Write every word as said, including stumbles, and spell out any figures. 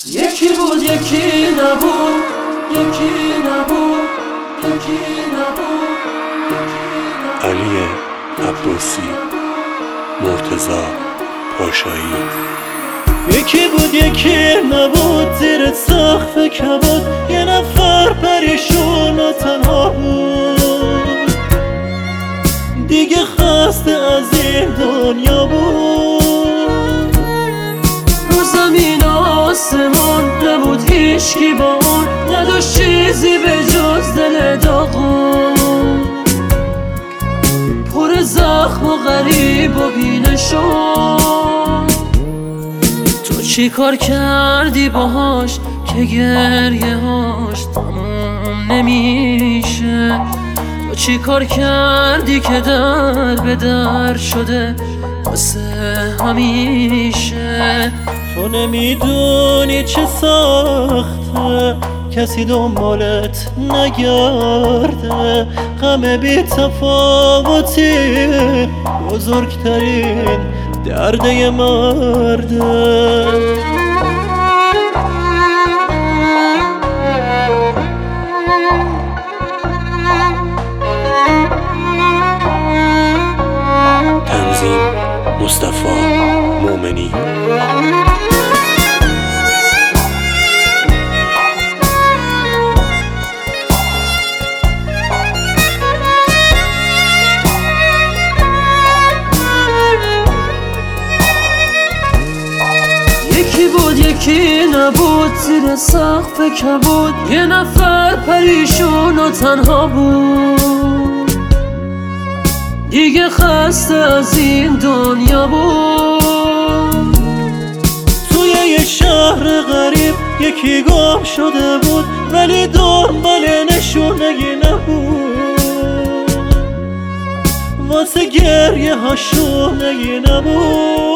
یکی بود یکی نبود، یکی نبود، یکی نبود، علی عباسی، مرتضی پاشایی. یکی بود یکی نبود، زیر سقف کبود یه نفر پریشون و تنها بود، دیگه خسته از این دنیا بود. رو زمین و آسمون نبود هیچکی با اون، نداشت چیزی به جز دل داغون، پر زخم و غریب و بینشون. تو چی کار کردی باهاش که گریه هاش تموم نمیشه؟ تو چی کار کردی که در به در شده واسه همیشه؟ تو نمیدونی چه سخته کسی دنبالت نگرده، غم بی تفاوتی بزرگترین درد یه مرده. تنظیم مصطفی مومنی. یکی بود یکی نبود، زیر سقف کبود یه نفر پریشون و تنها بود، دیگه خسته از این دنیا بود. توی یه شهر غریب یکی گم شده بود، ولی دنبال نشونگی نبود، واسه گریه ها شونگی نبود.